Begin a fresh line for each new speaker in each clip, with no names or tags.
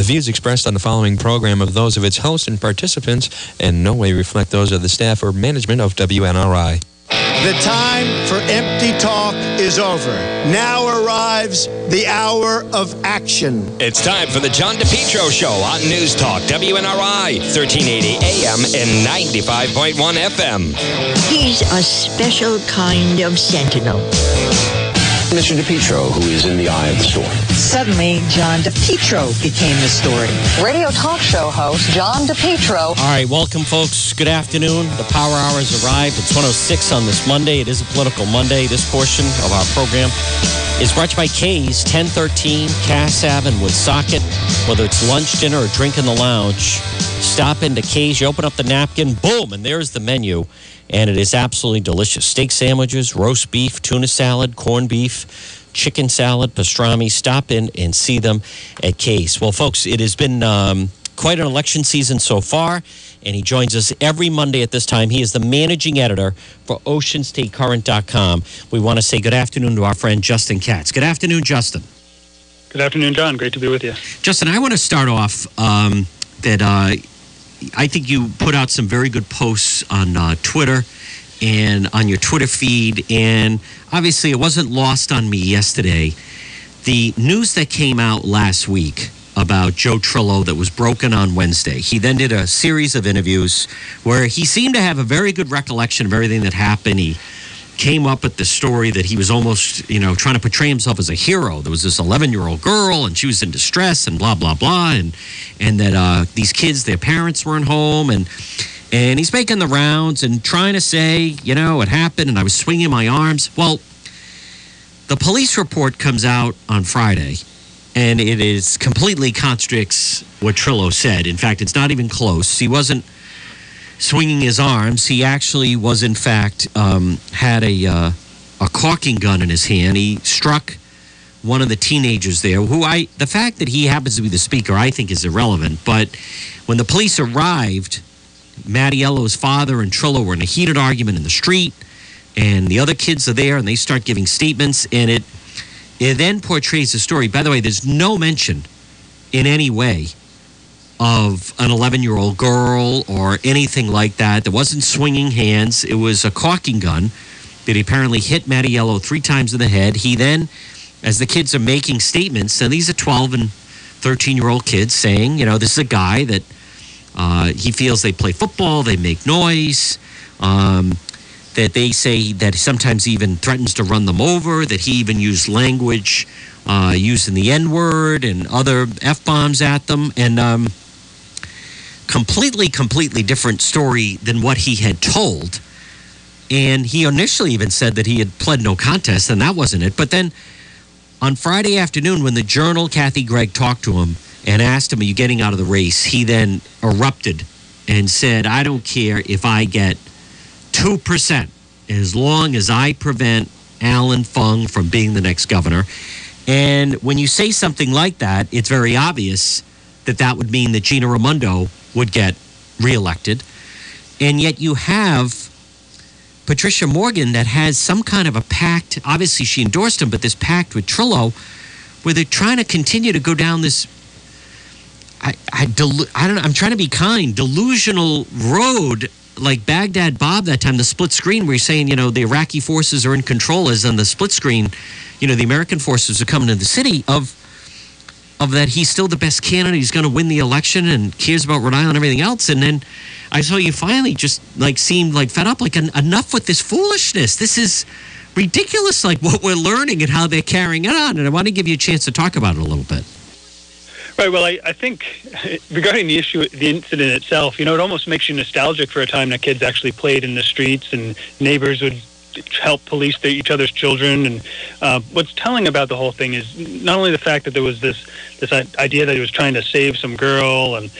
views expressed on the following program of those of its hosts and participants in no way reflect those of the staff or management of WNRI.
The time for empty talk is over. Now arrives the hour of action.
It's time for the John DePietro Show on News Talk, WNRI, 1380 AM and 95.1 FM.
He's a special kind of sentinel.
Mr. DePietro, who is in the eye of the storm.
Suddenly, John DePietro became the story.
Radio talk show host John DePietro.
All right, welcome, folks. Good afternoon. The Power Hour has arrived. It's 1:06 on this Monday. It is a political Monday. This portion of our program is brought to you by Kay's, 1013 Cass Ave in Woonsocket. Whether it's lunch, dinner, or drink in the lounge, stop into Kay's. You open up the napkin, boom, and there's the menu. And it is absolutely delicious. Steak sandwiches, roast beef, tuna salad, corned beef, chicken salad, pastrami. Stop in and see them at Kay's. Well, folks, it has been quite an election season so far, and he joins us every Monday at this time. He is the managing editor for OceanStateCurrent.com. We want to say good afternoon to our friend Justin Katz. Good afternoon, Justin.
Good afternoon, John. Great to be with you.
Justin, I want to start off I think you put out some very good posts on Twitter and on your Twitter feed, and obviously it wasn't lost on me yesterday. The news that came out last week about Joe Trillo that was broken on Wednesday. He then did a series of interviews where he seemed to have a very good recollection of everything that happened. He came up with the story that he was almost, trying to portray himself as a hero. There was this 11-year-old girl, and she was in distress, and blah, blah, blah, and that these kids, their parents weren't home, and he's making the rounds and trying to say, it happened, and I was swinging my arms. Well, the police report comes out on Friday, and it is completely contradicts what Trillo said. In fact, it's not even close. He wasn't swinging his arms. He actually was, in fact, had a caulking gun in his hand. He struck one of the teenagers there, the fact that he happens to be the speaker, I think is irrelevant. But when the police arrived, Mattiello's father and Trillo were in a heated argument in the street, and the other kids are there, and they start giving statements, and it then portrays the story. By the way, there's no mention in any way of an 11-year-old girl or anything like that. There wasn't swinging hands. It was a caulking gun that apparently hit Mattiello 3 times in the head. He then, as the kids are making statements, and these are 12 and 13-year-old kids saying, this is a guy that he feels they play football, they make noise, that they say that sometimes he even threatens to run them over, that he even used language using the N-word and other F-bombs at them, and completely different story than what he had told. And he initially even said that he had pled no contest, and that wasn't it. But then on Friday afternoon, when the Journal, Kathy Gregg, talked to him and asked him, are you getting out of the race? He then erupted and said, I don't care if I get 2%, as long as I prevent Alan Fung from being the next governor. And when you say something like that, it's very obvious that would mean that Gina Raimondo would get reelected. And yet you have Patricia Morgan that has some kind of a pact. Obviously, she endorsed him, but this pact with Trillo where they're trying to continue to go down this, I'm trying to be kind, delusional road, like Baghdad Bob that time, the split screen, where he's saying, the Iraqi forces are in control, as on the split screen, the American forces are coming to the city, of that he's still the best candidate, he's going to win the election and cares about Rhode Island and everything else. And then I saw you finally just seemed fed up, enough with this foolishness. This is ridiculous, what we're learning and how they're carrying it on. And I want to give you a chance to talk about it a little bit.
Right. Well, I think regarding the incident itself, it almost makes you nostalgic for a time that kids actually played in the streets and neighbors would help police each other's children. And what's telling about the whole thing is not only the fact that there was this idea that he was trying to save some girl and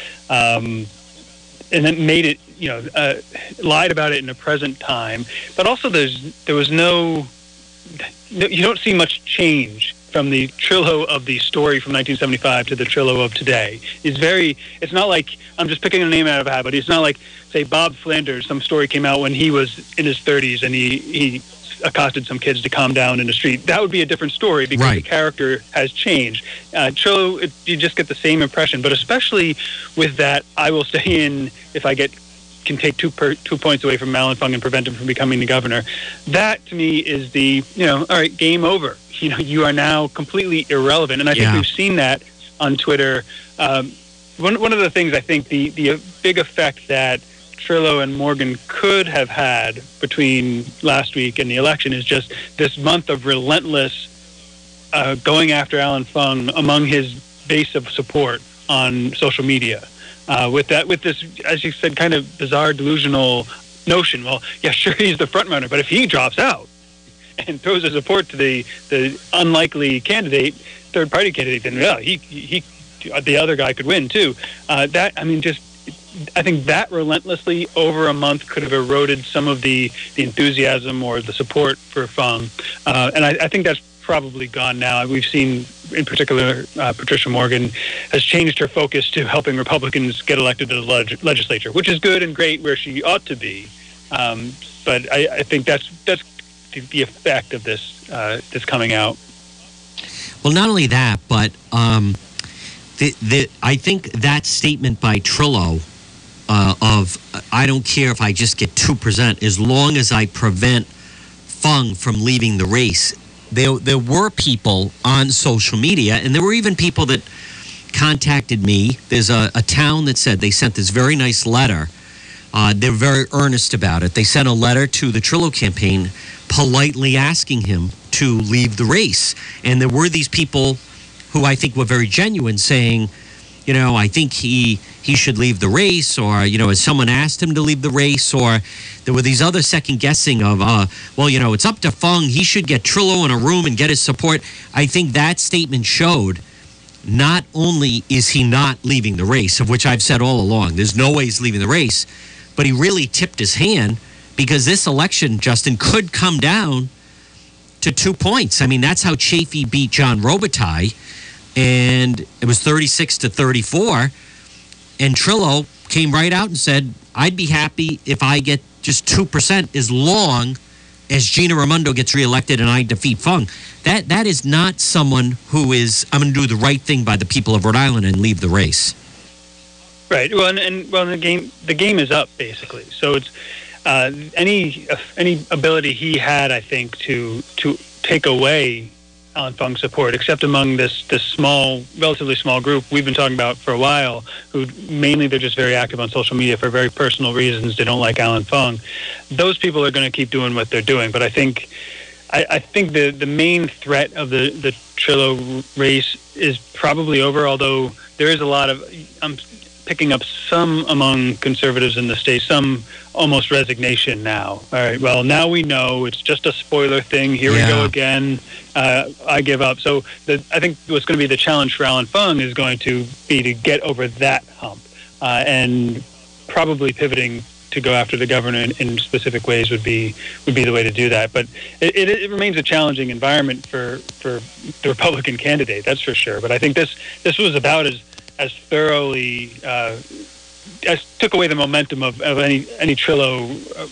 then made it, lied about it in the present time, but also there was no, you don't see much change from the Trillo of the story from 1975 to the Trillo of today. It's not like, I'm just picking a name out of a hat, but it's not like, say, Bob Flanders, some story came out when he was in his 30s and he accosted some kids to calm down in the street. That would be a different story because
Right.
the character has changed. Trillo, you just get the same impression, but especially with that, I will stay in if I can take 2 points away from Alan Fung and prevent him from becoming the governor. That to me is the, all right, game over. You are now completely irrelevant. And I think we've seen that on Twitter. One of the things I think the big effect that Trillo and Morgan could have had between last week and the election is just this month of relentless going after Alan Fung among his base of support on social media. With this, as you said, kind of bizarre, delusional notion. Well, yeah, sure, he's the front runner, but if he drops out and throws his support to the unlikely candidate, third party candidate, then he the other guy could win too. I think that relentlessly over a month could have eroded some of the enthusiasm or the support for Fung, and I think that's probably gone now. We've seen, in particular, Patricia Morgan has changed her focus to helping Republicans get elected to the legislature, which is good and great where she ought to be. But I think that's the effect of this coming out.
Well, not only that, but I think that statement by Trillo of I don't care if I just get 2% as long as I prevent Fung from leaving the race. There were people on social media, and there were even people that contacted me. There's a town that said they sent this very nice letter. They're very earnest about it. They sent a letter to the Trillo campaign politely asking him to leave the race. And there were these people who I think were very genuine saying, I think he should leave the race, or, has someone asked him to leave the race? Or there were these other second guessing of, it's up to Fung. He should get Trillo in a room and get his support. I think that statement showed not only is he not leaving the race, of which I've said all along, there's no way he's leaving the race, but he really tipped his hand because this election, Justin, could come down to 2 points. I mean, that's how Chafee beat John Robitaille, and it was 36-34. And Trillo came right out and said, I'd be happy if I get just 2% as long as Gina Raimondo gets reelected and I defeat Fung. That is not someone who is, I'm going to do the right thing by the people of Rhode Island and leave the race.
Right. Well, the game is up, basically. So it's any ability he had, I think, to take away Alan Fung's support, except among this small, relatively small group we've been talking about for a while, who mainly they're just very active on social media for very personal reasons. They don't like Alan Fung. Those people are going to keep doing what they're doing. But I think the main threat of the Trillo race is probably over, although there is a lot of, I'm picking up some among conservatives in the state, some almost resignation now. All right, well, now we know it's just a spoiler thing. Here we go again. I give up. So I think what's going to be the challenge for Alan Fung is going to be to get over that hump, and probably pivoting to go after the governor in specific ways would be the way to do that. But it remains a challenging environment for the Republican candidate, that's for sure. But I think this was about as thoroughly as took away the momentum of any Trillo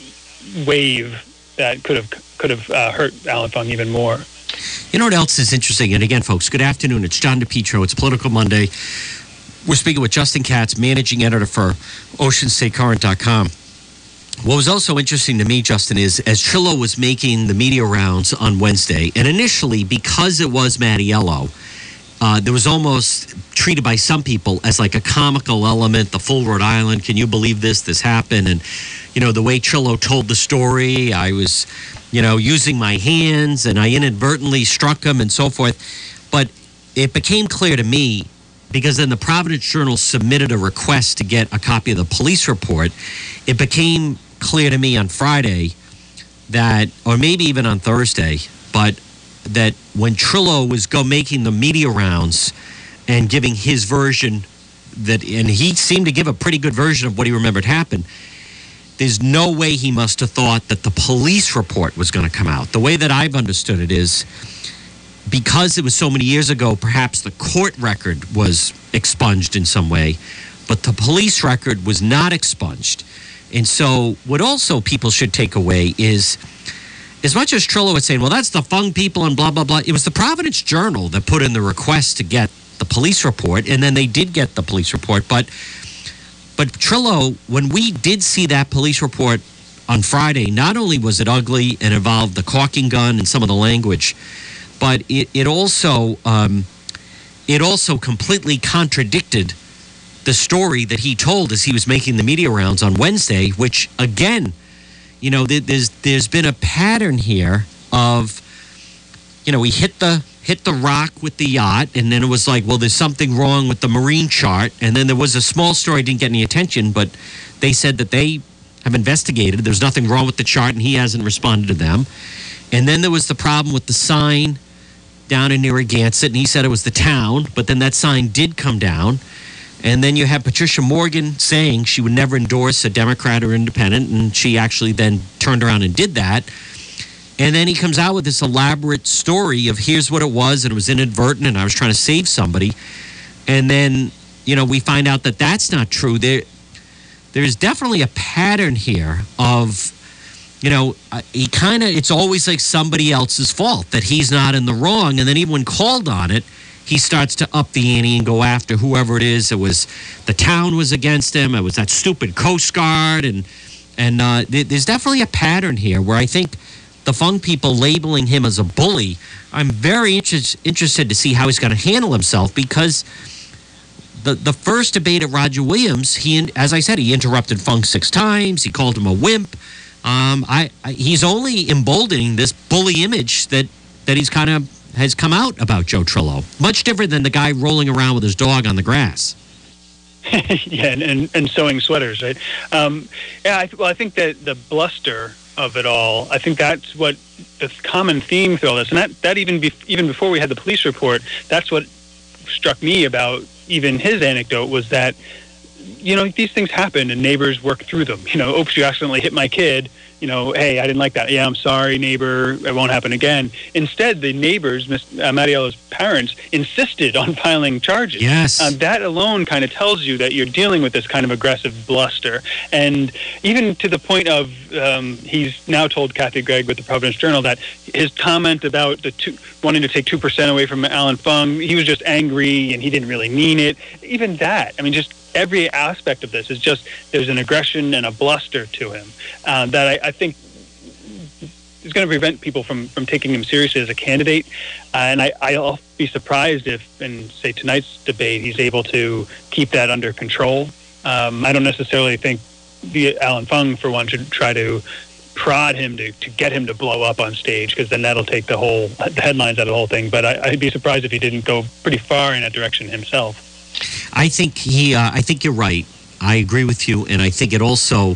wave that could have hurt Alan Fung even more.
You know what else is interesting? And again, folks, good afternoon. It's John DePietro. It's Political Monday. We're speaking with Justin Katz, managing editor for OceanStateCurrent.com. What was also interesting to me, Justin, is as Trillo was making the media rounds on Wednesday, and initially, because it was Mattiello, there was almost treated by some people as like a comical element, the full Rhode Island. Can you believe this? This happened. And, the way Trillo told the story, I was, using my hands and I inadvertently struck him and so forth. But it became clear to me, because then the Providence Journal submitted a request to get a copy of the police report. It became clear to me on Friday that, or maybe even on Thursday, but that when Trillo was making the media rounds and giving his version, and he seemed to give a pretty good version of what he remembered happened, there's no way he must have thought that the police report was going to come out. The way that I've understood it is, because it was so many years ago, perhaps the court record was expunged in some way, but the police record was not expunged. And so what also people should take away is, as much as Trillo was saying, well, that's the Fung people and blah, blah, blah, it was the Providence Journal that put in the request to get the police report, and then they did get the police report. But Trillo, when we did see that police report on Friday, not only was it ugly and involved the caulking gun and some of the language, but it also completely contradicted the story that he told as he was making the media rounds on Wednesday, which, again, you know, there's been a pattern here of, you know, he hit the rock with the yacht, and then it was like, well, there's something wrong with the marine chart, and then there was a small story, didn't get any attention, but they said that they have investigated. There's nothing wrong with the chart, and he hasn't responded to them. And then there was the problem with the sign down in Narragansett, and he said it was the town, but then that sign did come down. And then you have Patricia Morgan saying she would never endorse a Democrat or independent, and she actually then turned around and did that. And then he comes out with this elaborate story of here's what it was, and it was inadvertent, and I was trying to save somebody. And then, you know, we find out that that's not true. There's definitely a pattern here of, you know, it's always like somebody else's fault, that he's not in the wrong. And then even when called on it, he starts to up the ante and go after whoever it is. It was the town was against him. It was that stupid Coast Guard. And there's definitely a pattern here where I think the Fung people labeling him as a bully, I'm very interested to see how he's going to handle himself, because the first debate at Roger Williams, as I said, he interrupted Fung 6 times. He called him a wimp. He's only emboldening this bully image that he's kind of has come out about Joe Trillo. Much different than the guy rolling around with his dog on the grass.
Yeah, and sewing sweaters, right? I think that the bluster of it all, I think that's what the common theme through all this, and that even before we had the police report, that's what struck me about even his anecdote, was that, you know, these things happen and neighbors work through them. You know, oops, you accidentally hit my kid. You know, hey, I didn't like that. Yeah, I'm sorry, neighbor. It won't happen again. Instead, the neighbors, Mattiello's parents, insisted on filing charges.
Yes.
That alone kind of tells you that you're dealing with this kind of aggressive bluster. And even to the point of he's now told Kathy Gregg with the Providence Journal that his comment about wanting to take 2% away from Alan Fung, he was just angry and he didn't really mean it. Even that, I mean, just every aspect of this is just, there's an aggression and a bluster to him that I think is going to prevent people from taking him seriously as a candidate. And I'll be surprised if, in, say, tonight's debate, he's able to keep that under control. I don't necessarily think Alan Fung, for one, should try to prod him to get him to blow up on stage, because then that'll take the headlines out of the whole thing. But I'd be surprised if he didn't go pretty far in that direction himself.
I think I think you're right. I agree with you, and I think it also.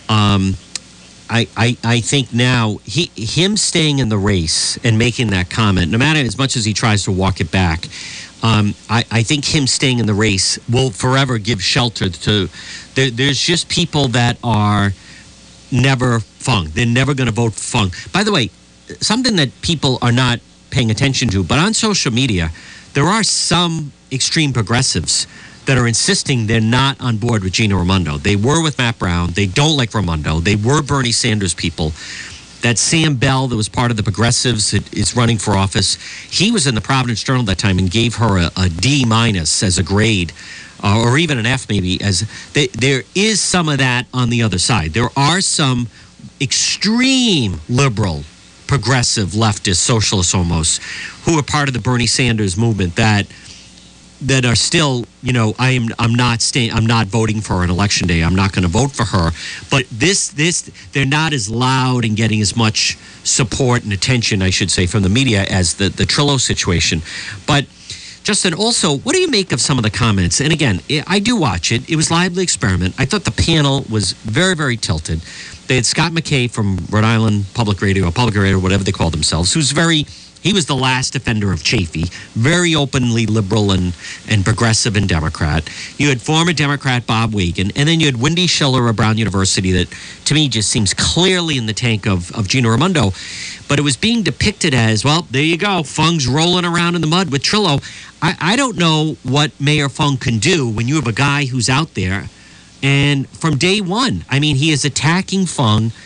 I think now him staying in the race and making that comment, no matter as much as he tries to walk it back, I think him staying in the race will forever give shelter to. There's just people that are never Fung. They're never going to vote for Fung. By the way, something that people are not paying attention to, but on social media, there are some extreme progressives that are insisting they're not on board with Gina Raimondo. They were with Matt Brown. They don't like Raimondo. They were Bernie Sanders people. That Sam Bell, that was part of the progressives, is running for office. He was in the Providence Journal that time and gave her a D- as a grade, or even an F maybe. There is some of that on the other side. There are some extreme liberal, progressive, leftist, socialists almost, who are part of the Bernie Sanders movement that are still, you know, I'm not voting for her on election day. I'm not going to vote for her. But they're not as loud and getting as much support and attention, I should say, from the media as the Trillo situation. But Justin, also, what do you make of some of the comments? And again, I do watch it. It was Lively Experiment. I thought the panel was very, very tilted. They had Scott McKay from Rhode Island Public Radio, whatever they call themselves, he was the last defender of Chafee, very openly liberal and progressive and Democrat. You had former Democrat Bob Wagon, and then you had Wendy Schiller of Brown University that, to me, just seems clearly in the tank of Gina Raimondo. But it was being depicted as, well, there you go, Fung's rolling around in the mud with Trillo. I don't know what Mayor Fung can do when you have a guy who's out there. And from day one, I mean, he is attacking Fung.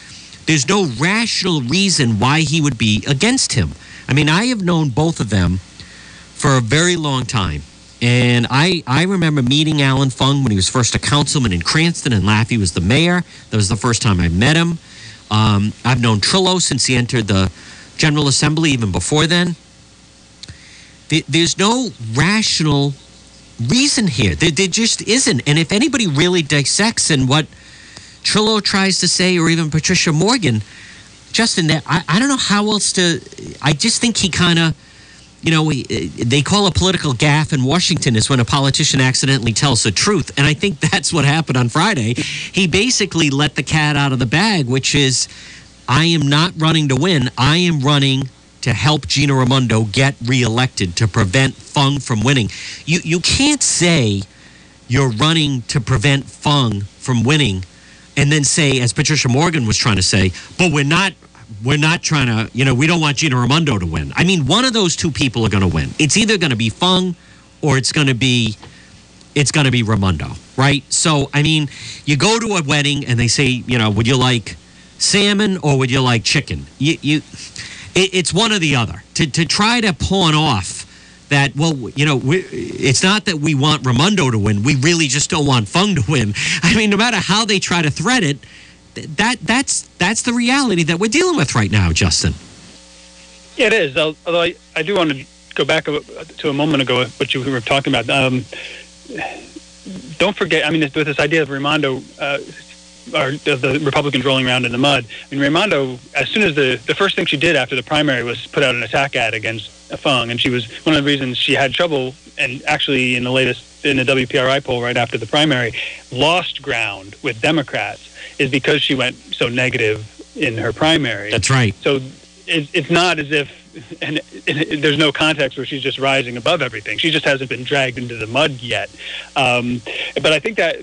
there's no rational reason why he would be against him. I mean, I have known both of them for a very long time. And I remember meeting Alan Fung when he was first a councilman in Cranston and Laffey was the mayor. That was the first time I met him. I've known Trillo since he entered the General Assembly, even before then. There's no rational reason here. There just isn't. And if anybody really dissects in what Trillo tries to say, or even Patricia Morgan, Justin, I don't know how else to... I just think he kind of... they call a political gaffe in Washington is when a politician accidentally tells the truth. And I think that's what happened on Friday. He basically let the cat out of the bag, which is, I am not running to win. I am running to help Gina Raimondo get reelected, to prevent Fung from winning. You can't say you're running to prevent Fung from winning and then say, as Patricia Morgan was trying to say, but we're not trying to, we don't want Gina Raimondo to win. I mean, one of those two people are going to win. It's either going to be Fung or it's going to be Raimondo, right? So, I mean, you go to a wedding and they say, would you like salmon or would you like chicken? It's one or the other. To try to pawn off that, it's not that we want Raimondo to win. We really just don't want Fung to win. I mean, no matter how they try to thread it, that's the reality that we're dealing with right now, Justin.
Yeah, it is. Although I do want to go back to a moment ago, what you were talking about. Don't forget, I mean, with this idea of Raimondo, or of the Republicans rolling around in the mud. I mean, Raimondo, as soon as the first thing she did after the primary was put out an attack ad against Fung, and she was one of the reasons she had trouble, and actually in the WPRI poll right after the primary, lost ground with Democrats, is because she went so negative in her primary.
That's right.
So it's not as if, and there's no context where she's just rising above everything. She just hasn't been dragged into the mud yet. But I think that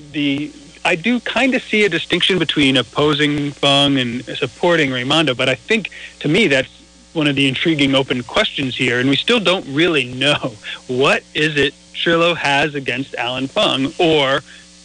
I do kind of see a distinction between opposing Fung and supporting Raimondo, but I think, to me, that's one of the intriguing open questions here, and we still don't really know what is it Trillo has against Alan Fung, or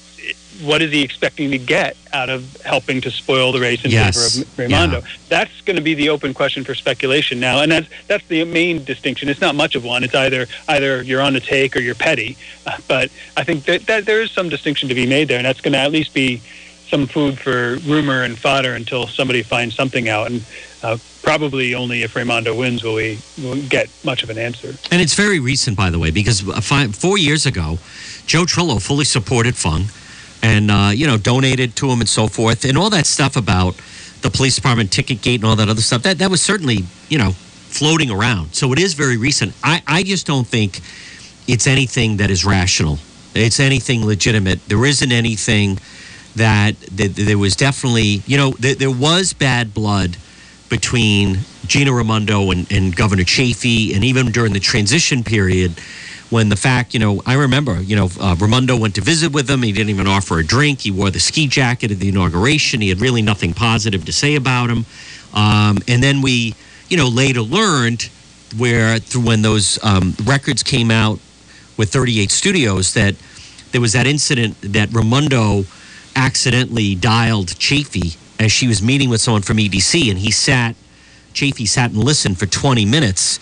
what is he expecting to get out of helping to spoil the race in favor of Raimondo? Yeah. That's going to be the open question for speculation now, and that's the main distinction. It's not much of one. It's either you're on the take or you're petty. But I think that there is some distinction to be made there, and that's going to at least be some food for rumor and fodder until somebody finds something out. And probably only if Raimondo wins will we get much of an answer.
And it's very recent, by the way, because 4 years ago, Joe Trillo fully supported Fung and, donated to him and so forth. And all that stuff about the police department ticket gate and all that other stuff, that was certainly, floating around. So it is very recent. I just don't think it's anything that is rational. It's anything legitimate. There isn't anything that there was definitely, there was bad blood between Gina Raimondo and Governor Chafee, and even during the transition period, when the fact, I remember, Raimondo went to visit with him. He didn't even offer a drink. He wore the ski jacket at the inauguration. He had really nothing positive to say about him. And then we, later learned when those records came out with 38 Studios, that there was that incident that Raimondo accidentally dialed Chafee as she was meeting with someone from EDC, and Chafee sat and listened for 20 minutes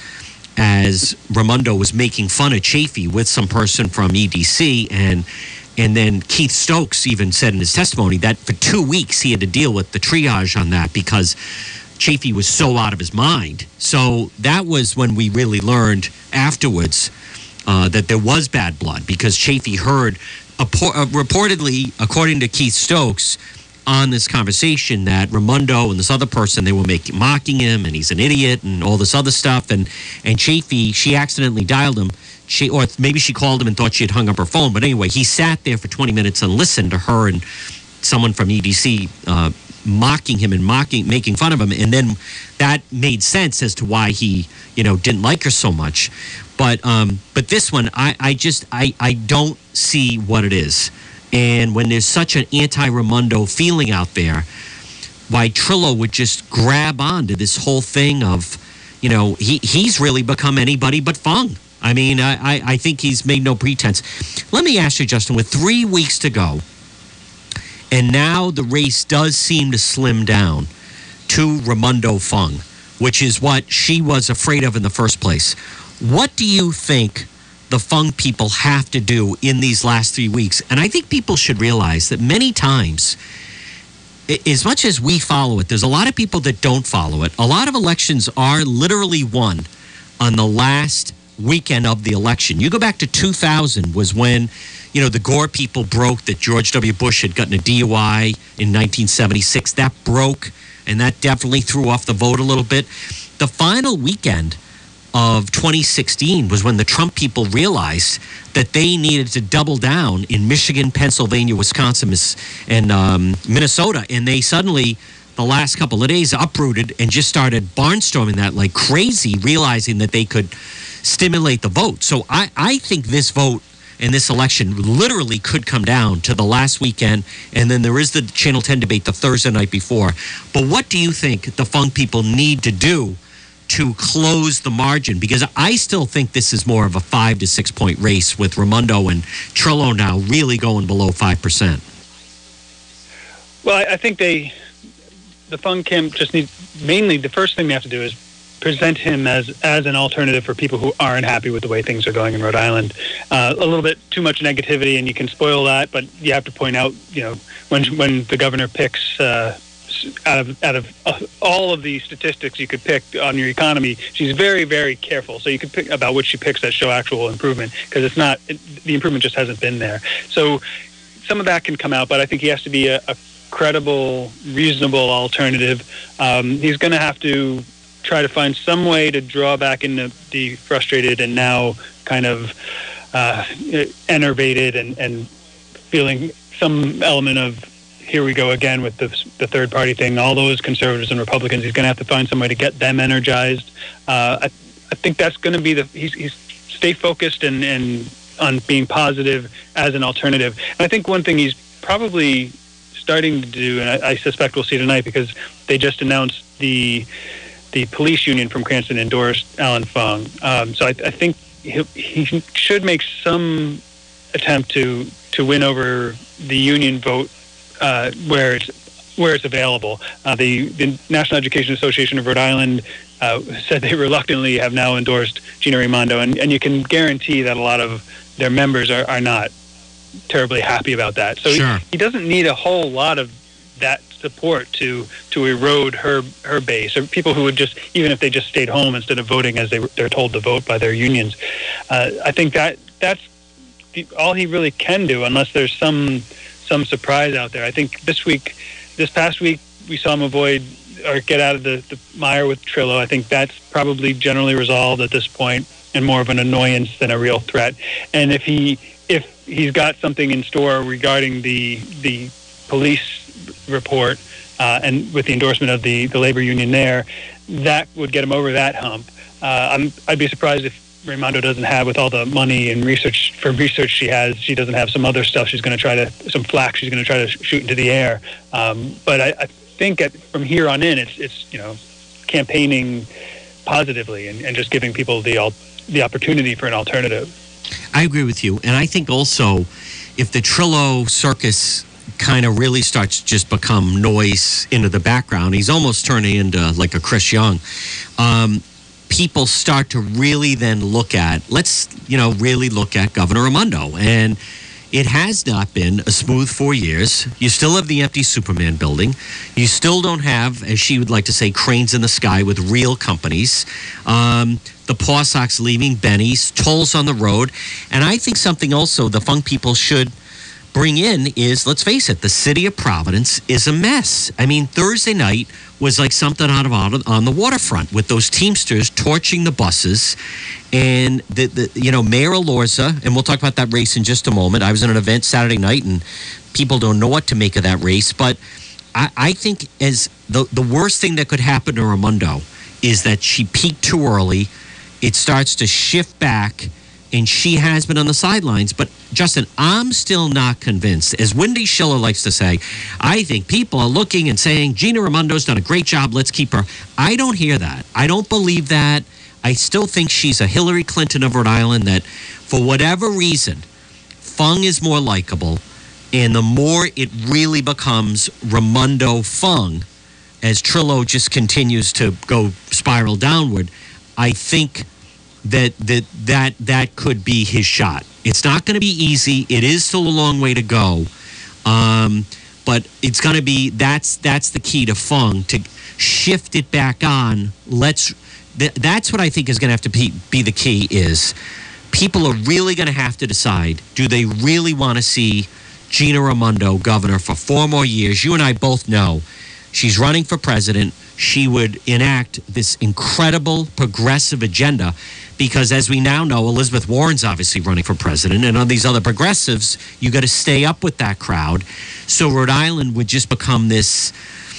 as Raimondo was making fun of Chafee with some person from EDC, and then Keith Stokes even said in his testimony that for 2 weeks he had to deal with the triage on that because Chafee was so out of his mind. So that was when we really learned afterwards that there was bad blood, because Chafee heard reportedly, according to Keith Stokes, on this conversation that Raimondo and this other person, they were mocking him and he's an idiot and all this other stuff. And Chafee, she accidentally dialed him. Or maybe she called him and thought she had hung up her phone. But anyway, he sat there for 20 minutes and listened to her and someone from EDC mocking him and making fun of him. And then that made sense as to why he, didn't like her so much. But this one, I don't see what it is. And when there's such an anti-Raimondo feeling out there, why Trillo would just grab onto this whole thing of, he's really become anybody but Fung. I mean, I think he's made no pretense. Let me ask you, Justin, with 3 weeks to go, and now the race does seem to slim down, to Raimondo Fung, which is what she was afraid of in the first place. What do you think the Fung people have to do in these last 3 weeks? And I think people should realize that many times, as much as we follow it, there's a lot of people that don't follow it. A lot of elections are literally won on the last weekend of the election. You go back to 2000 was when, the Gore people broke that George W. Bush had gotten a DUI in 1976. That broke, and that definitely threw off the vote a little bit. The final weekend of 2016 was when the Trump people realized that they needed to double down in Michigan, Pennsylvania, Wisconsin, and Minnesota. And they suddenly, the last couple of days, uprooted and just started barnstorming that like crazy, realizing that they could stimulate the vote. So I think this vote and this election literally could come down to the last weekend, and then there is the Channel 10 debate the Thursday night before. But what do you think the Fung people need to do to close the margin? Because I still think this is more of a 5 to 6 point race with Raimondo and Trillo now really going below 5%.
Well, I think the Fung camp just need, mainly the first thing they have to do is present him as an alternative for people who aren't happy with the way things are going in Rhode Island. A little bit too much negativity, and you can spoil that, but you have to point out, when the governor picks out of all of the statistics you could pick on your economy, she's very, very careful. So you could pick about which she picks that show actual improvement, because the improvement just hasn't been there. So some of that can come out, but I think he has to be a credible, reasonable alternative. He's going to have to try to find some way to draw back in the frustrated and now kind of enervated and feeling some element of here we go again with the third party thing. All those conservatives and Republicans, he's going to have to find some way to get them energized. I think that's going to be he's stay focused and on being positive as an alternative. And I think one thing he's probably starting to do, and I suspect we'll see tonight, because they just announced the police union from Cranston endorsed Alan Fung. So I think he should make some attempt to win over the union vote where it's available. The National Education Association of Rhode Island said they reluctantly have now endorsed Gina Raimondo, and you can guarantee that a lot of their members are not terribly happy about that. So sure. He doesn't need a whole lot of that support to erode her base, or people who would just, even if they just stayed home instead of voting as they're told to vote by their unions. I think that's all he really can do, unless there's some surprise out there. I think this past week, we saw him avoid or get out of the mire with Trillo. I think that's probably generally resolved at this point, and more of an annoyance than a real threat. And if he's got something in store regarding the police report and with the endorsement of the labor union there, that would get him over that hump. I'd be surprised if Raimondo doesn't have, with all the money and research she has, she doesn't have some other stuff some flack she's going to try to shoot into the air. But I think from here on in, it's campaigning positively and just giving people the opportunity for an alternative.
I agree with you. And I think also, if the Trillo circus kind of really starts to just become noise into the background, he's almost turning into like a Chris Young. People start to really then look at Governor Raimondo. And it has not been a smooth 4 years. You still have the empty Superman building. You still don't have, as she would like to say, cranes in the sky with real companies. The Paw Sox leaving, Benny's, tolls on the road. And I think something also the Fung people should bring in is, let's face it, the city of Providence is a mess. I mean, Thursday night was like something out of on the waterfront with those Teamsters torching the buses. And Mayor Alorza, and we'll talk about that race in just a moment. I was at an event Saturday night, and people don't know what to make of that race. But I think as the worst thing that could happen to Raimondo is that she peaked too early. It starts to shift back, and she has been on the sidelines. But, Justin, I'm still not convinced. As Wendy Schiller likes to say, I think people are looking and saying, Gina Raimondo's done a great job, let's keep her. I don't hear that. I don't believe that. I still think she's a Hillary Clinton of Rhode Island, that for whatever reason, Fung is more likable. And the more it really becomes Raimondo Fung, as Trillo just continues to go spiral downward, I think that could be his shot. It's not going to be easy. It is still a long way to go. But it's going to be, that's the key to Fung, to shift it back on. That's what I think is going to have to be the key, is people are really going to have to decide, do they really want to see Gina Raimondo governor for 4 more years? You and I both know she's running for president. She would enact this incredible progressive agenda because, as we now know, Elizabeth Warren's obviously running for president, and on these other progressives, you got to stay up with that crowd. So Rhode Island would just become this,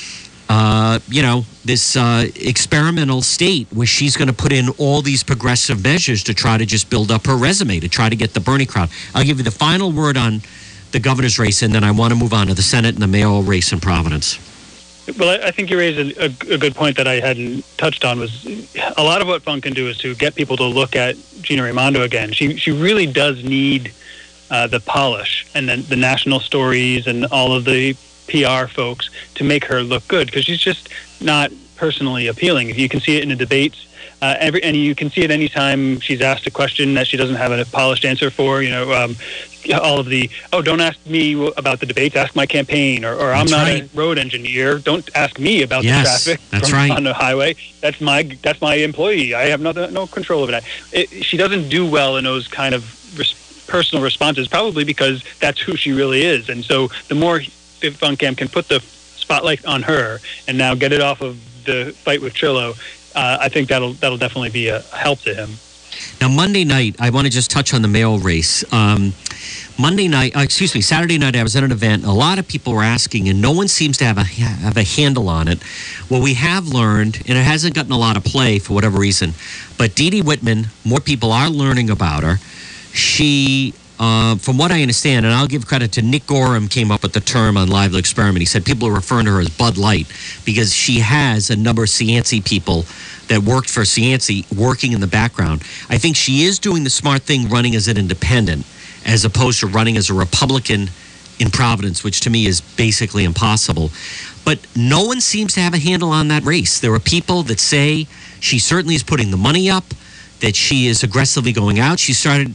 experimental state where she's going to put in all these progressive measures to try to just build up her resume, to try to get the Bernie crowd. I'll give you the final word on the governor's race, and then I want to move on to the Senate and the mayoral race in Providence.
Well, I think you raised a good point that I hadn't touched on. Was a lot of what Fung can do is to get people to look at Gina Raimondo again. She really does need the polish and then the national stories and all of the PR folks to make her look good, because she's just not personally appealing. You can see it in the debates. And you can see it anytime she's asked a question that she doesn't have a polished answer for. All of the, don't ask me about the debates, ask my campaign, or I'm not a road engineer, don't ask me about the traffic on the highway. That's my employee. I have no control over that. She doesn't do well in those kind of personal responses, probably because that's who she really is. And so the more Fung Camp can put the spotlight on her and now get it off of the fight with Trillo, I think that'll definitely be a help to him.
Now, Monday night, I want to just touch on the mayoral race. Saturday night, I was at an event. A lot of people were asking, and no one seems to have a handle on it. What we have learned, and it hasn't gotten a lot of play for whatever reason, but Dee Dee Whitman, more people are learning about her. She, from what I understand, and I'll give credit to Nick Gorham, came up with the term on Lively Experiment. He said people are referring to her as Bud Light because she has a number of Cianci people that worked for Cianci working in the background. I think she is doing the smart thing, running as an independent as opposed to running as a Republican in Providence, which to me is basically impossible. But no one seems to have a handle on that race. There are people that say she certainly is putting the money up, that she is aggressively going out. She's running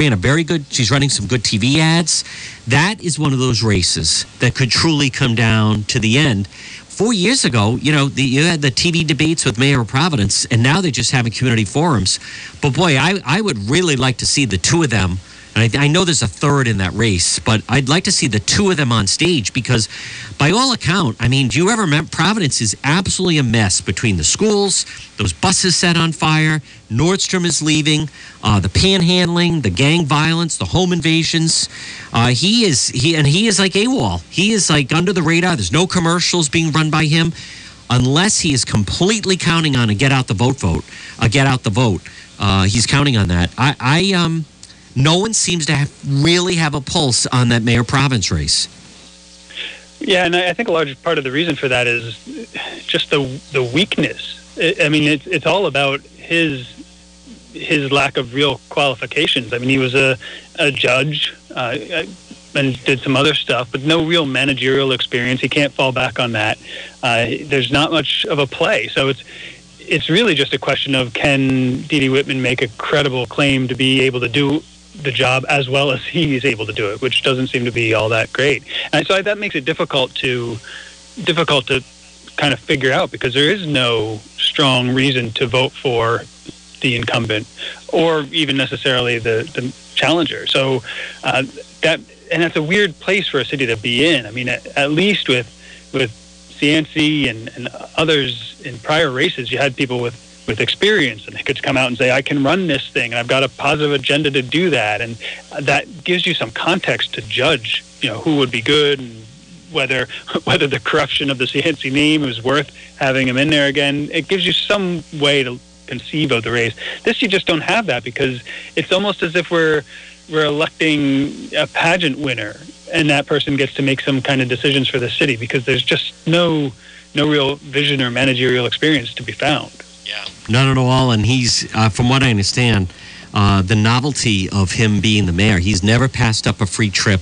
some good TV ads. That is one of those races that could truly come down to the end. 4 years ago, you had the TV debates with Mayor of Providence, and now they're just having community forums. But boy, I would really like to see the two of them. And I know there's a third in that race, but I'd like to see the two of them on stage because, by all account, do you ever remember, Providence is absolutely a mess between the schools, those buses set on fire, Nordstrom is leaving, the panhandling, the gang violence, the home invasions. He is like AWOL. He is like under the radar. There's no commercials being run by him, unless he is completely counting on a get out the vote. He's counting on that. No one seems to really have a pulse on that Mayor Province race.
Yeah, and I think a large part of the reason for that is just the weakness. It's all about his lack of real qualifications. He was a judge and did some other stuff, but no real managerial experience. He can't fall back on that. There's not much of a play, so it's really just a question of, can Dee Dee Whitman make a credible claim to be able to do the job as well as he is able to do it, which doesn't seem to be all that great. And so that makes it difficult to kind of figure out, because there is no strong reason to vote for the incumbent or even necessarily the challenger. So that's a weird place for a city to be in. At least with Cianci and others in prior races, you had people with experience, and they could come out and say, I can run this thing, and I've got a positive agenda to do that. And that gives you some context to judge, who would be good and whether the corruption of the Cianci name is worth having him in there again. It gives you some way to conceive of the race. This, you just don't have that, because it's almost as if we're electing a pageant winner, and that person gets to make some kind of decisions for the city, because there's just no real vision or managerial experience to be found.
Yeah, none at all. And he's, from what I understand, the novelty of him being the mayor, he's never passed up a free trip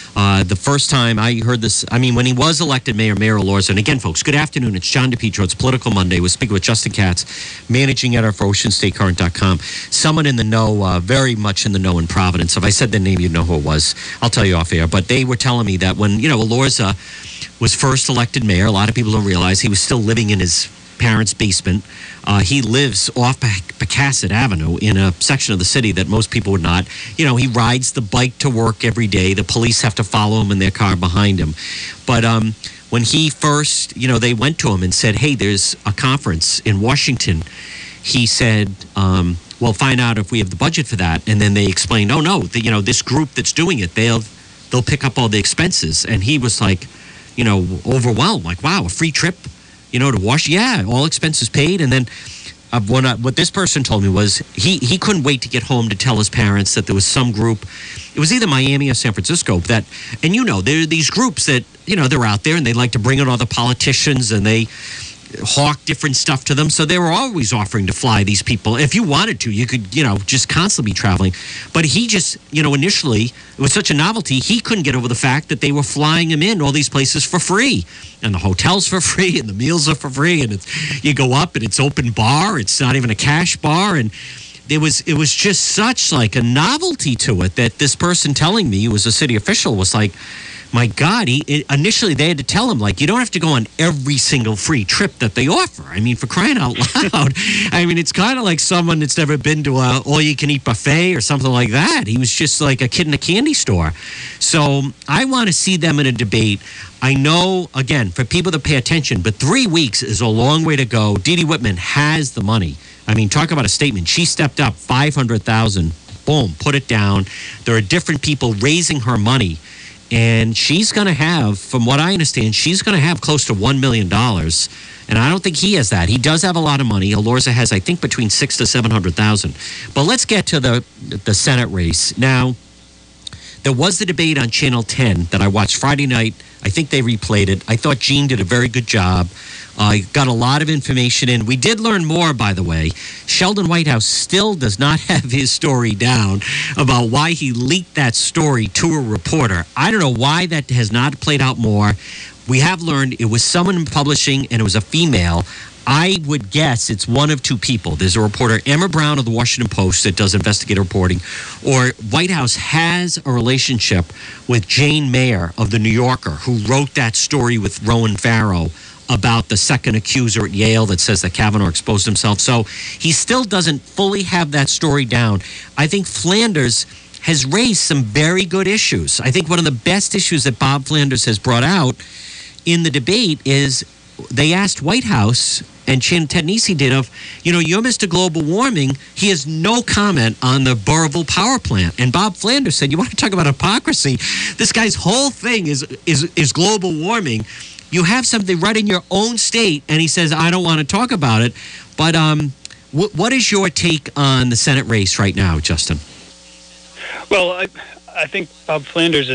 The first time I heard this, when he was elected mayor, Mayor Elorza, and again, folks, good afternoon. It's John DePietro. It's Political Monday. We're speaking with Justin Katz, managing editor for OceanStateCurrent.com. Someone in the know, very much in the know in Providence. If I said the name, you'd know who it was. I'll tell you off air. But they were telling me that when, Elorza was first elected mayor, a lot of people don't realize he was still living in his parents' basement. He lives off Pecasset Avenue in a section of the city that most people would not. He rides the bike to work every day. The police have to follow him in their car behind him. But when he first, they went to him and said, hey, there's a conference in Washington. He said, well, find out if we have the budget for that. And then they explained, oh, no, this group that's doing it, they'll pick up all the expenses. And he was like, overwhelmed, like, wow, a free trip, to Washington. Yeah, all expenses paid. And then what this person told me was he couldn't wait to get home to tell his parents that there was some group. It was either Miami or San Francisco that, and there are these groups that, they're out there and they like to bring in all the politicians and they hawk different stuff to them. So they were always offering to fly these people. If you wanted to, you could, just constantly be traveling. But he just, initially, it was such a novelty, he couldn't get over the fact that they were flying him in all these places for free. And the hotels for free, and the meals are for free. And you go up and it's open bar. It's not even a cash bar. And it was just such like a novelty to it that this person telling me, who was a city official, was like, my God, initially they had to tell him, like, you don't have to go on every single free trip that they offer. For crying out loud. It's kind of like someone that's never been to a all-you-can-eat buffet or something like that. He was just like a kid in a candy store. So I want to see them in a debate. I know, again, for people to pay attention, but 3 weeks is a long way to go. Dee Dee Whitman has the money. Talk about a statement. She stepped up $500,000. Boom, put it down. There are different people raising her money. And she's going to have, from what I understand, she's going to have close to $1 million. And I don't think he has that. He does have a lot of money. Elorza has, I think, between $600,000 to $700,000. But let's get to the Senate race. Now, there was the debate on Channel 10 that I watched Friday night. I think they replayed it. I thought Gene did a very good job. Got a lot of information in. We did learn more, by the way. Sheldon Whitehouse still does not have his story down about why he leaked that story to a reporter. I don't know why that has not played out more. We have learned it was someone in publishing and it was a female. I would guess it's one of two people. There's a reporter, Emma Brown of the Washington Post, that does investigative reporting, or Whitehouse has a relationship with Jane Mayer of the New Yorker, who wrote that story with Rowan Farrow about the second accuser at Yale that says that Kavanaugh exposed himself. So he still doesn't fully have that story down. I think Flanders has raised some very good issues. I think one of the best issues that Bob Flanders has brought out in the debate is they asked Whitehouse, and Ted Nesi did, of, you're Mr. Global Warming. He has no comment on the Burrillville power plant. And Bob Flanders said, you want to talk about hypocrisy? This guy's whole thing is global warming. You have something right in your own state, and he says, I don't want to talk about it. But what is your take on the Senate race right now, Justin?
Well, I think Bob Flanders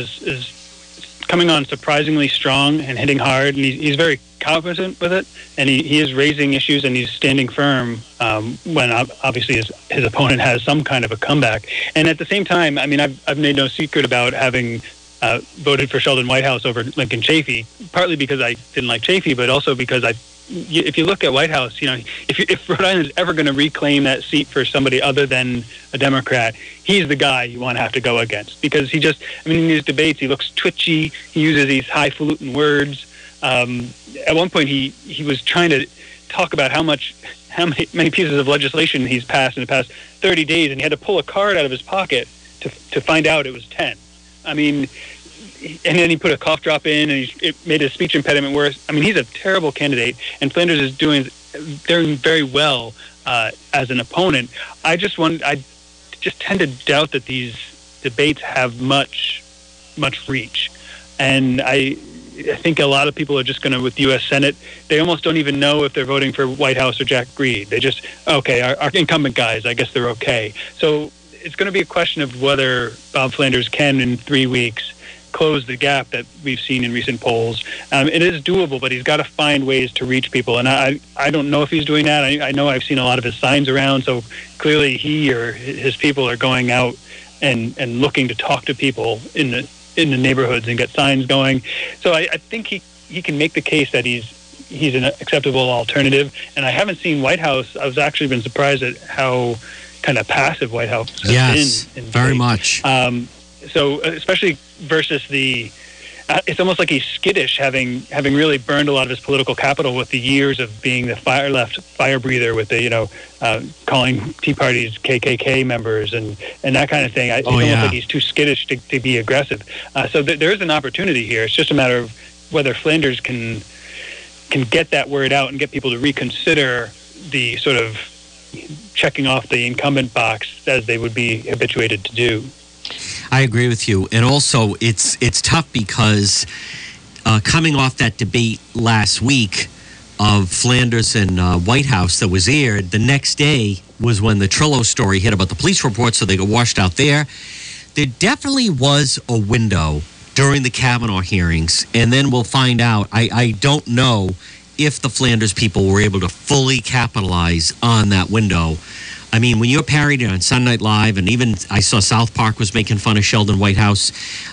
is coming on surprisingly strong and hitting hard, and he's very competent with it, and he is raising issues, and he's standing firm when obviously his opponent has some kind of a comeback. And at the same time, I've made no secret about having voted for Sheldon Whitehouse over Lincoln Chafee, partly because I didn't like Chafee, but also because if you look at Whitehouse, if Rhode Island is ever going to reclaim that seat for somebody other than a Democrat, he's the guy you want to have to go against, because he just, in these debates, he looks twitchy. He uses these highfalutin words. At one point, he was trying to talk about how many pieces of legislation he's passed in the past 30 days, and he had to pull a card out of his pocket to find out it was 10. And then he put a cough drop in, and it made his speech impediment worse. He's a terrible candidate, and Flanders is doing very well as an opponent. I just tend to doubt that these debates have much reach, and I think a lot of people are just going to, with the U.S. Senate, they almost don't even know if they're voting for Whitehouse or Jack Reed. They just, okay, our incumbent guys, I guess they're okay. So it's going to be a question of whether Bob Flanders can, in 3 weeks, close the gap that we've seen in recent polls. It is doable, but he's got to find ways to reach people. And I don't know if he's doing that. I know I've seen a lot of his signs around, so clearly he or his people are going out and looking to talk to people in in the neighborhoods and get signs going. So I think he can make the case that he's an acceptable alternative. And I haven't seen White House. I've actually been surprised at how kind of passive White House has been.
Very much.
So especially versus it's almost like he's skittish, having really burned a lot of his political capital with the years of being the fire breather with the calling Tea Parties KKK members and that kind of thing. It's almost like he's too skittish to be aggressive. So there is an opportunity here. It's just a matter of whether Flanders can get that word out and get people to reconsider the sort of checking off the incumbent box as they would be habituated to do.
I agree with you. And also, it's tough because coming off that debate last week of Flanders and White House that was aired, the next day was when the Trillo story hit about the police report, so they got washed out there. There definitely was a window during the Kavanaugh hearings, and then we'll find out. I don't know if the Flanders people were able to fully capitalize on that window. I mean, when you're parodied on Sunday Night Live, and even I saw South Park was making fun of Sheldon Whitehouse,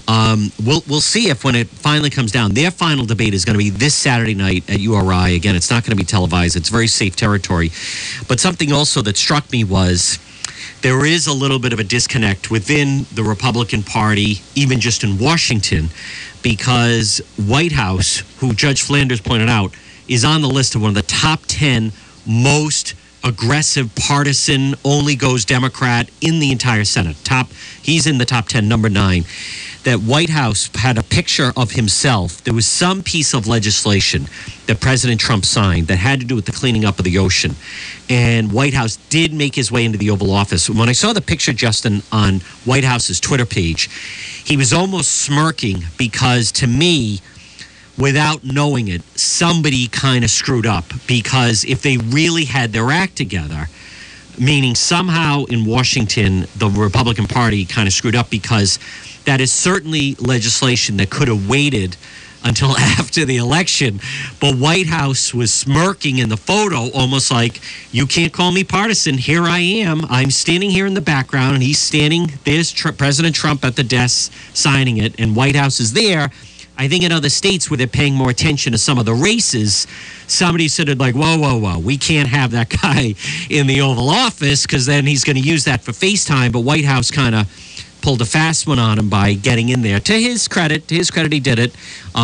we'll see if when it finally comes down, their final debate is going to be this Saturday night at URI. Again, it's not going to be televised. It's very safe territory. But something also that struck me was there is a little bit of a disconnect within the Republican Party, even just in Washington, because White House, who Judge Flanders pointed out, is on the list of one of the top 10 most aggressive, partisan, only goes Democrat in the entire Senate. He's in the top 10, number 9. That White House had a picture of himself. There was some piece of legislation that President Trump signed that had to do with the cleaning up of the ocean. And White House did make his way into the Oval Office. When I saw the picture, Justin, on White House's Twitter page, he was almost smirking because, to me, without knowing it, somebody kind of screwed up, because if they really had their act together, meaning somehow in Washington, the Republican Party kind of screwed up, because that is certainly legislation that could have waited until after the election. But White House was smirking in the photo, almost like, you can't call me partisan. Here I am. I'm standing here in the background, and he's standing. There's President Trump at the desk signing it, and White House is there. I think in other states where they're paying more attention to some of the races, somebody said like, whoa, we can't have that guy in the Oval Office because then he's going to use that for FaceTime. But White House kind of pulled a fast one on him by getting in there. To his credit, he did it.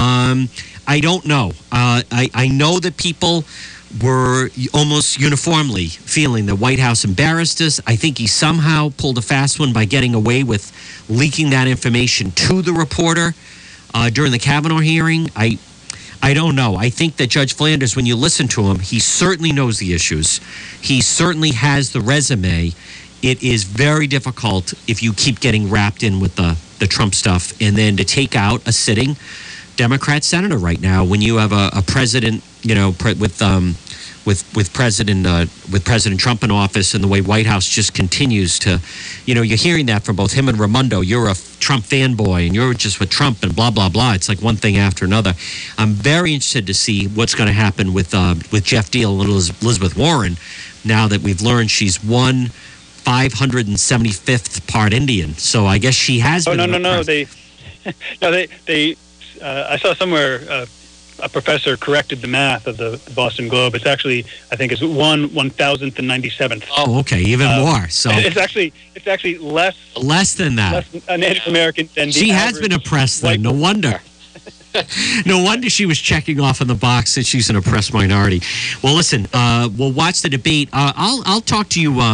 I don't know. I know that people were almost uniformly feeling that White House embarrassed us. I think he somehow pulled a fast one by getting away with leaking that information to the reporter during the Kavanaugh hearing. I don't know. I think that Judge Flanders, when you listen to him, he certainly knows the issues. He certainly has the resume. It is very difficult if you keep getting wrapped in with the Trump stuff, and then to take out a sitting Democrat senator right now when you have a president, with President Trump in office, and the way White House just continues to, you're hearing that from both him and Raimondo. You're a Trump fanboy and you're just with Trump and blah, blah, blah. It's like one thing after another. I'm very interested to see what's going to happen with Jeff Deal and Elizabeth Warren now that we've learned she's 575th part Indian. So I guess she has been.
No. They I saw somewhere a professor corrected the math of the Boston Globe. It's actually, I think it's 1,097th.
Oh, okay, even more. So
it's actually less
than that.
Less a Native American than
she has been oppressed. Then no wonder. No wonder she was checking off in the box that she's an oppressed minority. Well, listen, we'll watch the debate. I'll talk to you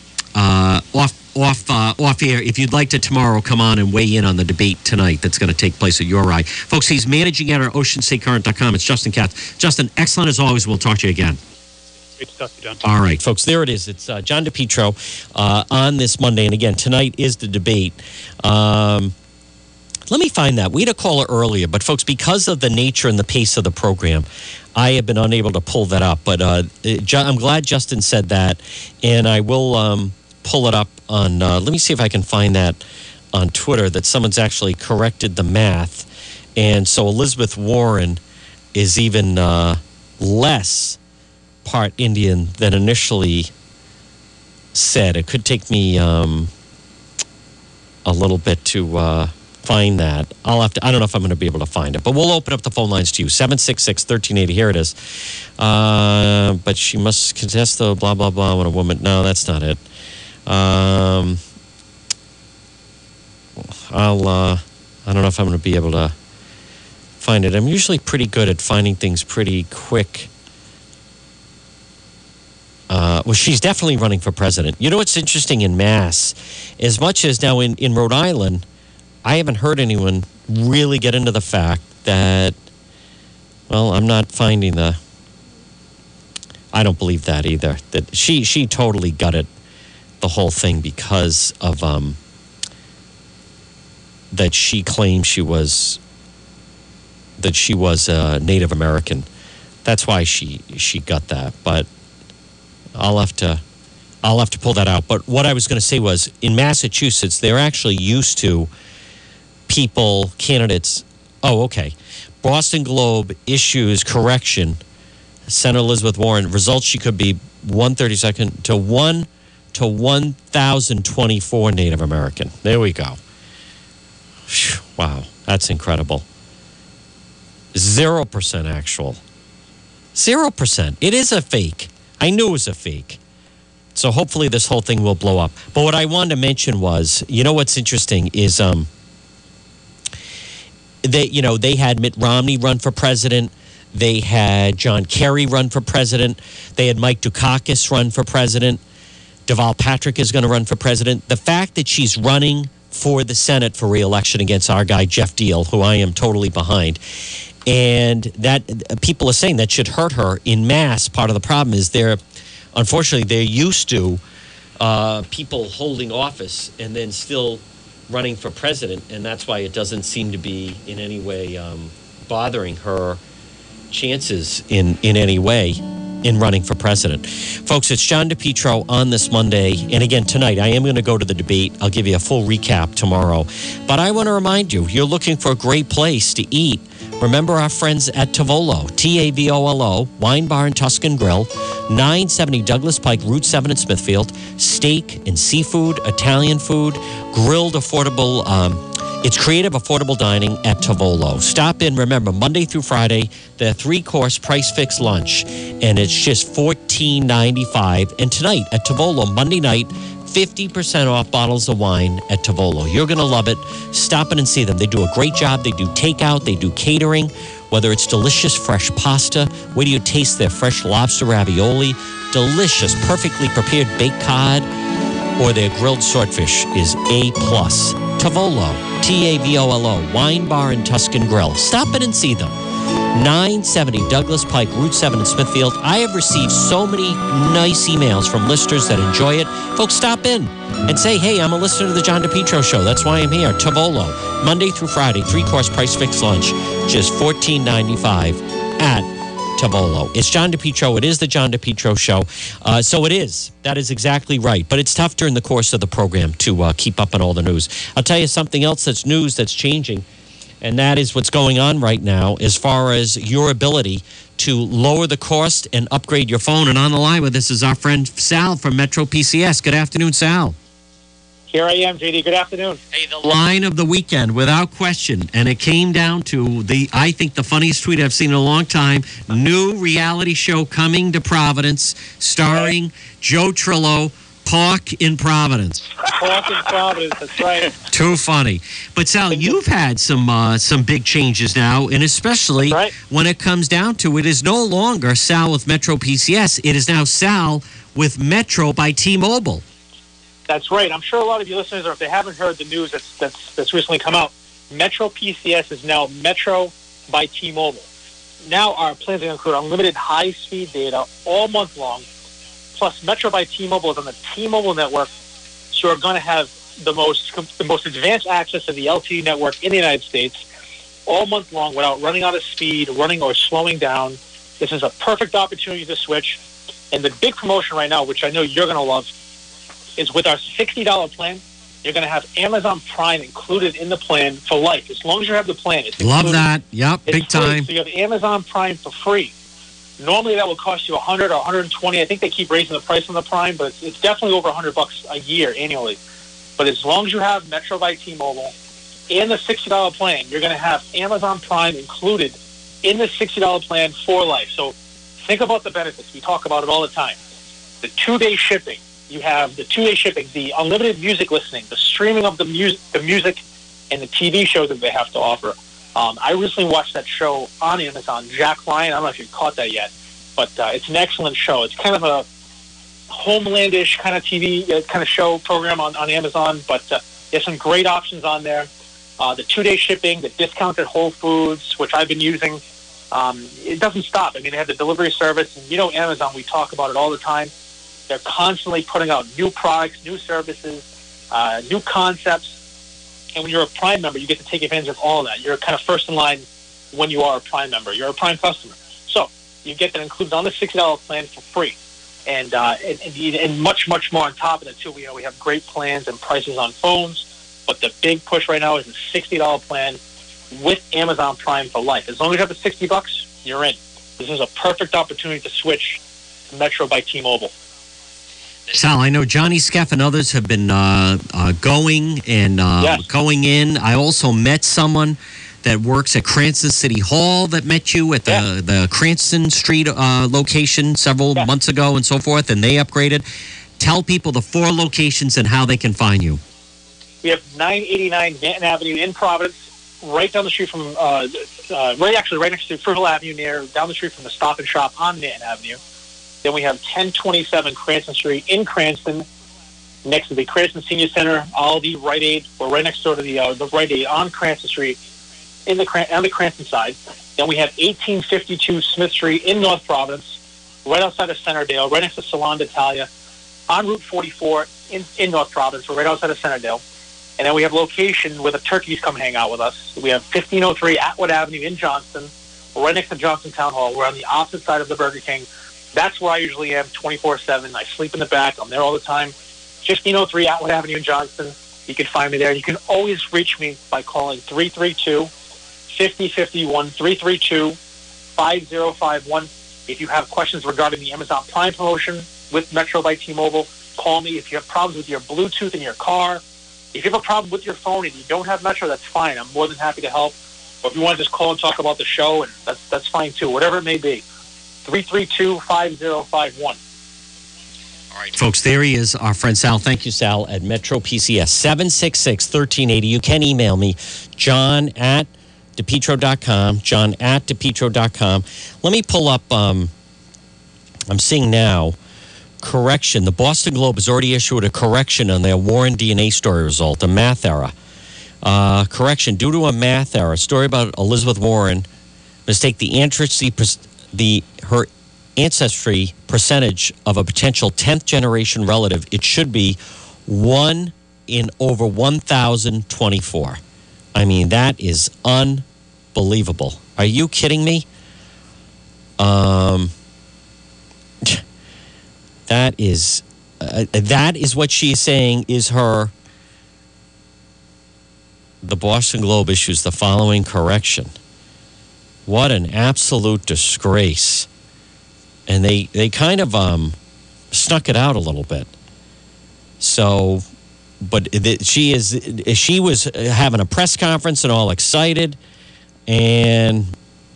off air. If you'd like to tomorrow, come on and weigh in on the debate tonight that's going to take place at URI. Folks, he's managing editor at OceanStateCurrent.com. It's Justin Katz. Justin, excellent as always. We'll talk to you again.
Great to talk to you, John.
All right, folks, there it is. It's John DePietro on this Monday. And again, tonight is the debate. Let me find that. We had a caller earlier, but folks, because of the nature and the pace of the program, I have been unable to pull that up. But I'm glad Justin said that, and I will pull it up on, let me see if I can find that on Twitter, that someone's actually corrected the math. And so Elizabeth Warren is even less part Indian than initially said. It could take me a little bit to find that. I don't know if I'm going to be able to find it, but we'll open up the phone lines to you. 766-1380. Here it is. But she must contest the blah, blah, blah when a woman. No, that's not it. I don't know if I'm going to be able to find it. I'm usually pretty good at finding things pretty quick. Well, she's definitely running for president. You know what's interesting in Mass? As much as now in Rhode Island, I haven't heard anyone really get into the fact that, well, I'm not finding I don't believe that either. That she totally gutted the whole thing because of that she claimed she was a Native American. That's why she got that. But I'll have to pull that out. But what I was going to say was, in Massachusetts, they're actually used to candidates. Oh, okay. Boston Globe issues correction. Senator Elizabeth Warren, results she could be 132nd to 1 to 1,024 Native American. There we go. Whew, wow, that's incredible. 0% actual. 0%. It is a fake. I knew it was a fake. So hopefully this whole thing will blow up. But what I wanted to mention was, you know what's interesting is they had Mitt Romney run for president. They had John Kerry run for president. They had Mike Dukakis run for president. Deval Patrick is going to run for president. The fact that she's running for the Senate for re-election against our guy, Jeff Deal, who I am totally behind, and that people are saying that should hurt her in Mass. Part of the problem is unfortunately, they're used to people holding office and then still running for president, and that's why it doesn't seem to be in any way bothering her chances in any way in running for president. Folks, it's John DePietro on this Monday. And again, tonight, I am going to go to the debate. I'll give you a full recap tomorrow. But I want to remind you, you're looking for a great place to eat. Remember our friends at Tavolo, Tavolo, Wine Bar and Tuscan Grill, 970 Douglas Pike, Route 7 in Smithfield. Steak and seafood, Italian food, grilled affordable, it's creative, affordable dining at Tavolo. Stop in, remember, Monday through Friday, the 3-course price fixed lunch, and it's just $14.95. And tonight at Tavolo, Monday night, 50% off bottles of wine at Tavolo. You're going to love it. Stop in and see them. They do a great job. They do takeout. They do catering. Whether it's delicious fresh pasta, where do you taste their fresh lobster ravioli, delicious, perfectly prepared baked cod, or their grilled swordfish is A+. Tavolo, Tavolo, Wine Bar and Tuscan Grill. Stop in and see them. 970 Douglas Pike, Route 7 in Smithfield. I have received so many nice emails from listeners that enjoy it. Folks, stop in and say, hey, I'm a listener to the John DePietro Show. That's why I'm here. Tavolo, Monday through Friday, 3-course price fixed lunch, just $14.95 at Tavolo. It's John DePietro. It is the John DePietro Show. So it is. That is exactly right. But it's tough during the course of the program to keep up on all the news. I'll tell you something else that's news that's changing, and that is what's going on right now as far as your ability to lower the cost and upgrade your phone. And on the line with us is our friend Sal from Metro PCS. Good afternoon, Sal.
Here I am, JD. Good afternoon.
Hey, the line of the weekend, without question, and it came down to I think the funniest tweet I've seen in a long time. New reality show coming to Providence, starring Joe Trillo, Park in Providence.
Park in Providence, that's right.
Too funny. But Sal, you've had some big changes now, and especially when it comes down to it is no longer Sal with Metro PCS. It is now Sal with Metro by T-Mobile.
That's right. I'm sure a lot of you listeners, or if they haven't heard the news that's recently come out, Metro PCS is now Metro by T-Mobile. Now our plans include unlimited high-speed data all month long. Plus, Metro by T-Mobile is on the T-Mobile network, so you're going to have the most advanced access to the LTE network in the United States all month long without running out of speed, running or slowing down. This is a perfect opportunity to switch. And the big promotion right now, which I know you're going to love, is with our $60 plan, you're going to have Amazon Prime included in the plan for life. As long as you have the plan. It's
love that. Yep, big time.
So you have Amazon Prime for free. Normally that will cost you $100 or $120. I think they keep raising the price on the Prime, but it's definitely over $100 a year annually. But as long as you have Metro by T-Mobile, and the $60 plan, you're going to have Amazon Prime included in the $60 plan for life. So think about the benefits. We talk about it all the time. The 2-day shipping. You have the 2-day shipping, the unlimited music listening, the streaming of the music, and the TV shows that they have to offer. I recently watched that show on Amazon, Jack Ryan. I don't know if you've caught that yet, but it's an excellent show. It's kind of a Homelandish kind of TV kind of show program on Amazon, but there's some great options on there. The 2-day shipping, the discounted Whole Foods, which I've been using, it doesn't stop. I mean, they have the delivery service, and Amazon, we talk about it all the time. They're constantly putting out new products, new services, new concepts. And when you're a Prime member, you get to take advantage of all of that. You're kind of first in line when you are a Prime member. You're a Prime customer. So you get that included on the $60 plan for free. And much, much more on top of that, too. We have great plans and prices on phones. But the big push right now is the $60 plan with Amazon Prime for life. As long as you have the $60, you're in. This is a perfect opportunity to switch to Metro by T-Mobile.
Sal, I know Johnny Skeff and others have been going in. I also met someone that works at Cranston City Hall that met you at the Cranston Street location several months ago and so forth, and they upgraded. Tell people the 4 locations and how they can find you.
We have 989 Manton Avenue in Providence, right down the street from, right next to Fruitvale Avenue, down the street from the Stop and Shop on Manton Avenue. Then we have 1027 Cranston Street in Cranston, next to the Cranston Senior Center, Aldi, Rite Aid. We're right next door to the Rite Aid on Cranston Street, on the Cranston side. Then we have 1852 Smith Street in North Providence, right outside of Centerdale, right next to Salon d'Italia, on Route 44 in North Providence. We're right outside of Centerdale. And then we have location where the turkeys come hang out with us. We have 1503 Atwood Avenue in Johnston, right next to Johnston Town Hall. We're on the opposite side of the Burger King. That's where I usually am 24/7. I sleep in the back. I'm there all the time. 1503 Atwood Avenue in Johnston. You can find me there. You can always reach me by calling 332-5051, 332-5051. If you have questions regarding the Amazon Prime promotion with Metro by T-Mobile, call me. If you have problems with your Bluetooth in your car, if you have a problem with your phone and you don't have Metro, that's fine. I'm more than happy to help. Or if you want to just call and talk about the show, and that's fine too. Whatever it may be. 332-5051.
All right, folks, there he is, our friend Sal. Thank you, Sal, at Metro PCS, 766-1380. You can email me, john@depetro.com, john@depetro.com. Let me pull up, I'm seeing now, correction. The Boston Globe has already issued a correction on their Warren DNA story result, a math error. Correction, due to a math error, story about Elizabeth Warren, mistake her ancestry percentage of a potential 10th generation relative. It should be 1 in over 1,024. I mean, that is unbelievable. Are you kidding me? That is what she's saying is her. The Boston Globe issues the following correction. What an absolute disgrace. And they kind of snuck it out a little bit. So, but she was having a press conference and all excited, and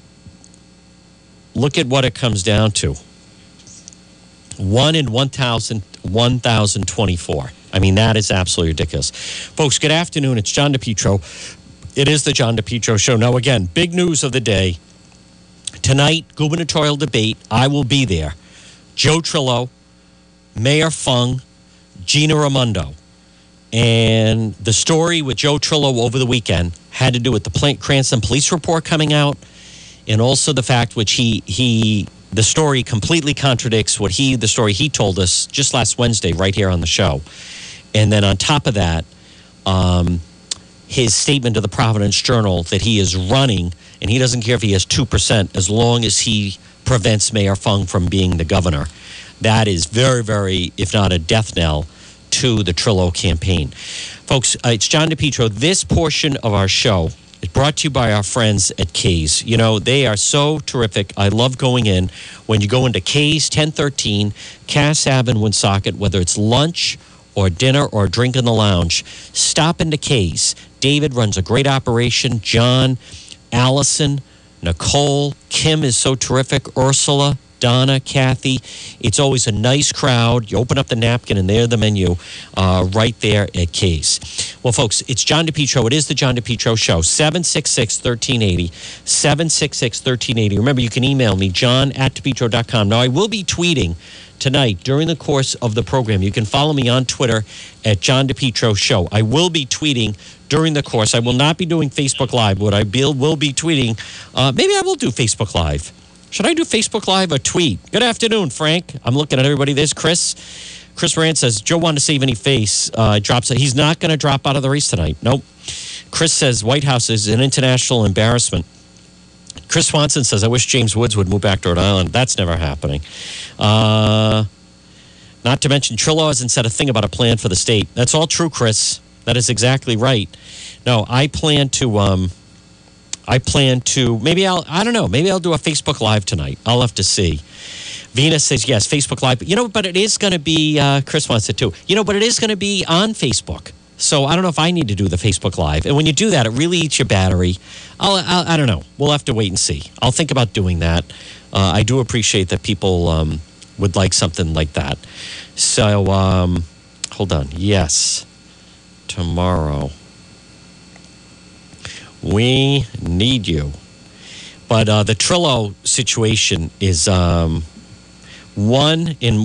look at what it comes down to. 1 in 1,024. I mean, that is absolutely ridiculous. Folks, good afternoon. It's John DePetro. It is the John DePetro Show. Now, again, big news of the day. Tonight, gubernatorial debate. I will be there. Joe Trillo, Mayor Fung, Gina Raimondo. And the story with Joe Trillo over the weekend had to do with the Cranston police report coming out, and also the fact which the story completely contradicts the story he told us just last Wednesday right here on the show. And then on top of that, his statement to the Providence Journal that he is running, and he doesn't care if he has 2% as long as he prevents Mayor Fung from being the governor. That is very, very, if not a death knell, to the Trillo campaign. Folks, it's John DePetro. This portion of our show is brought to you by our friends at K's. You know, they are so terrific. I love going in. When you go into K's 1013, Cass Ave in Woonsocket, whether it's lunch or dinner or drink in the lounge, stop into K's. David runs a great operation. John, Allison, Nicole, Kim is so terrific. Ursula, Donna, Kathy. It's always a nice crowd. You open up the napkin and there's the menu right there at Kay's. Well, folks, it's John DePietro. It is the John DePietro Show. 766-1380. 766-1380. Remember, you can email me, john@depetro.com. Now, I will be tweeting tonight during the course of the program. You can follow me on Twitter at John DePietro Show. I will be tweeting during the course. I will not be doing Facebook Live, but I will be tweeting. Maybe I will do Facebook Live. Should I do Facebook Live or tweet? Good afternoon, Frank. I'm looking at everybody. There's Chris. Chris Rand says, Joe wanted to save any face. Drops it. He's not going to drop out of the race tonight. Nope. Chris says, White House is an international embarrassment. Chris Swanson says, I wish James Woods would move back to Rhode Island. That's never happening. Not to mention, Trillo hasn't said a thing about a plan for the state. That's all true, Chris. That is exactly right. No, I plan to, maybe I don't know, maybe I'll do a Facebook Live tonight. I'll have to see. Venus says, yes, Facebook Live. But it is going to be, Chris wants it too. But it is going to be on Facebook. So I don't know if I need to do the Facebook Live. And when you do that, it really eats your battery. I don't know. We'll have to wait and see. I'll think about doing that. I do appreciate that people would like something like that. So, hold on. Yes. Tomorrow. We need you. But the Trillo situation is 1 in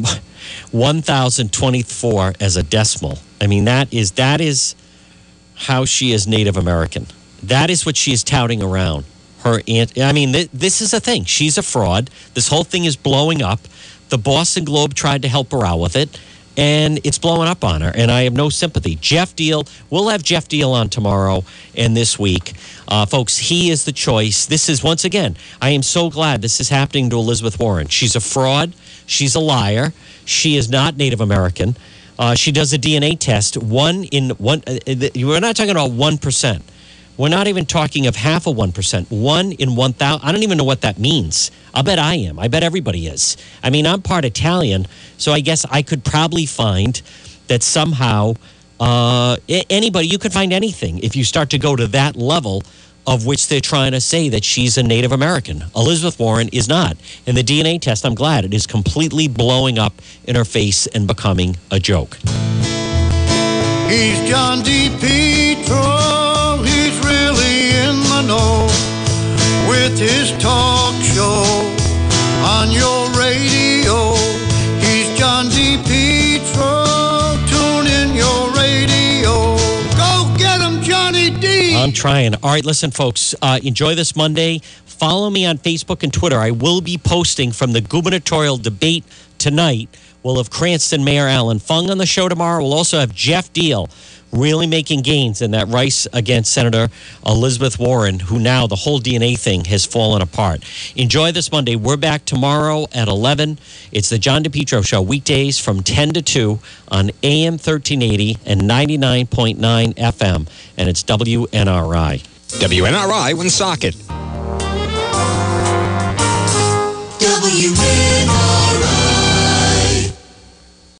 1,024 as a decimal. I mean, that is how she is Native American. That is what she is touting around. This is a thing. She's a fraud. This whole thing is blowing up. The Boston Globe tried to help her out with it, and it's blowing up on her, and I have no sympathy. Jeff Deal, we'll have Jeff Deal on tomorrow and this week. Folks, he is the choice. This is, once again, I am so glad this is happening to Elizabeth Warren. She's a fraud. She's a liar. She is not Native American. She does a DNA test. We're not talking about 1%. We're not even talking of half of 1%. 1 in 1,000. I don't even know what that means. I'll bet I am. I bet everybody is. I mean, I'm part Italian, so I guess I could probably find that somehow anybody, you could find anything if you start to go to that level of which they're trying to say that she's a Native American. Elizabeth Warren is not. And the DNA test, I'm glad, it is completely blowing up in her face and becoming a joke.
He's John DePietro. He's really in the know with his talk show on your radio. He's John DePietro. Tune in your radio. Go get him, Johnny D.
I'm trying. All right, listen, folks. Enjoy this Monday. Follow me on Facebook and Twitter. I will be posting from the gubernatorial debate tonight. We'll have Cranston Mayor Alan Fung on the show tomorrow. We'll also have Jeff Deal really making gains in that race against Senator Elizabeth Warren, who now the whole DNA thing has fallen apart. Enjoy this Monday. We're back tomorrow at 11. It's the John DePietro Show, weekdays from 10 to 2 on AM 1380 and 99.9 FM. And it's WNRI.
WNRI Woonsocket.
WNRI.